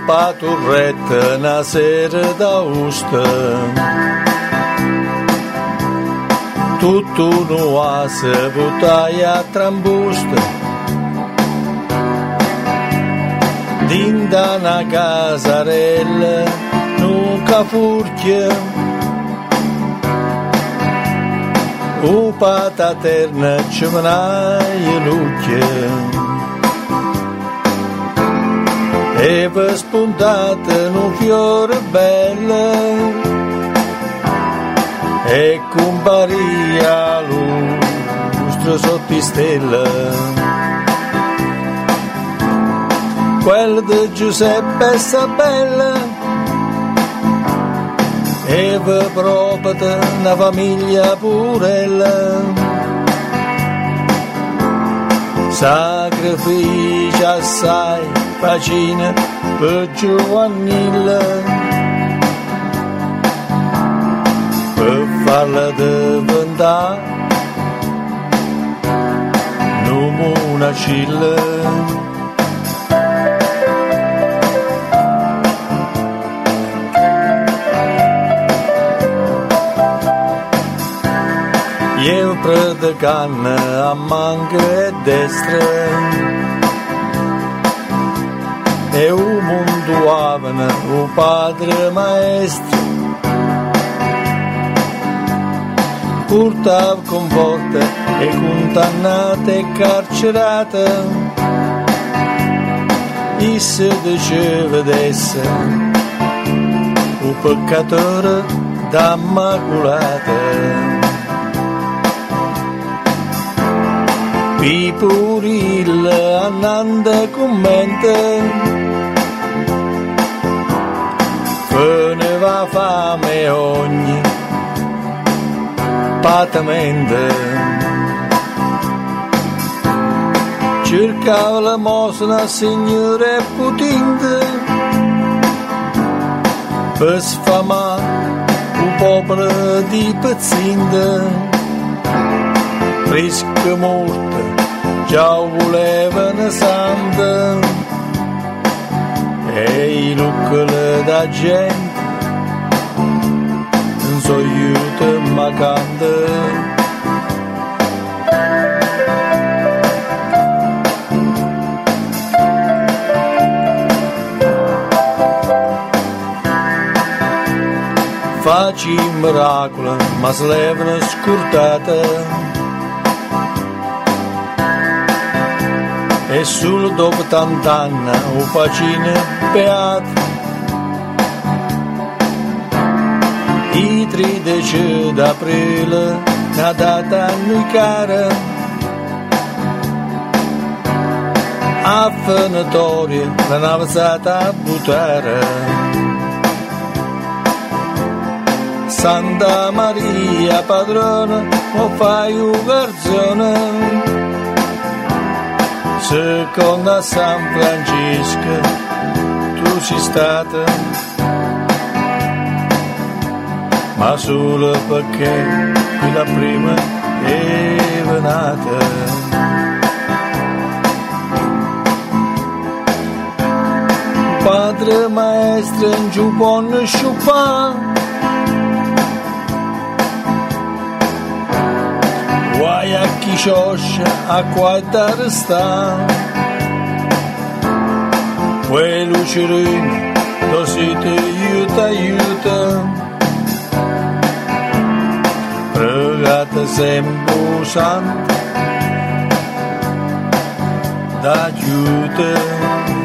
pa turretta una sera d'Augusta. Tutto un oase buttaia a trambusta, dinda una casarella, nuca furchia, un pataterna ci menaia lucchia. E per spuntate un fiore bello e comparia lustro sotto stella, quella di Giuseppe e Sabella, e per proprio una famiglia purella, sacrificio assai facina per Giovannilla, per farla diventare una cilla. Io predicano a manca e destra e un mondo avena un padre maestro, portava conforte e condannata e carcerata, e se diceva d'essere un peccatore d'ammaculata. Pipurilla andando commenta, veneva fame ogni patamente, cercava la mosna signore Putin per sfamare un popolo di pezzinde, fresca morta già volevano santa e i lucoli da gente non so aiuto ma canta. Facci miracolo ma si levano scurtata, e solo dopo tant'anni un bacino beato, i 13 d'aprile una data a noi cara, a Venatoria la nave stata a buttare, Santa Maria padrona o fai un garzone, seconda San Francesco tu sei stata, ma solo perché quella prima è nata. Padre maestro in giù buon sciupà, guai a chi scioscia a guardare sta, quei lucerini lo siete aiuta, pregate sempre santo d'aiuto.